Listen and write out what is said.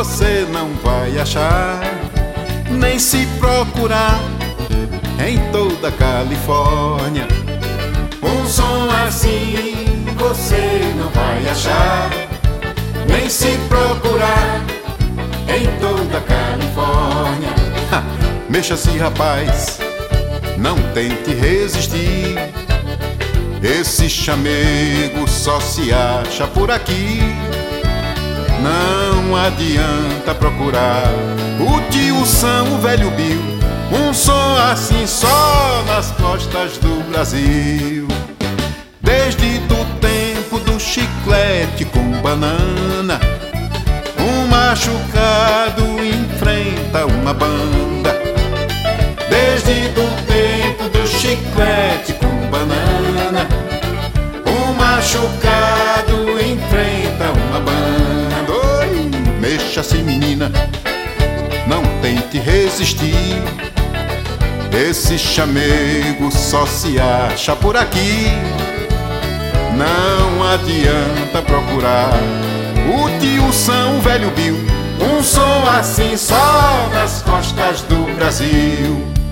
você não vai achar, nem se procurar em toda a Califórnia. Um som assim você não vai achar, nem se procurar em toda a Califórnia. Mexa-se, rapaz, não tente resistir, esse chamego só se acha por aqui. Não adianta procurar o tio Sam, o velho Bill, um som assim só nas costas do Brasil. Desde do tempo do chiclete com banana, um machucado enfrenta uma banda. Desde do tempo do chiclete com banana, um machucado enfrenta uma banda. Oi, mexa-se, menina, não tente resistir, esse chamego só se acha por aqui. Não adianta procurar o tio Sam, o velho Bill, um som assim só nas costas do Brasil.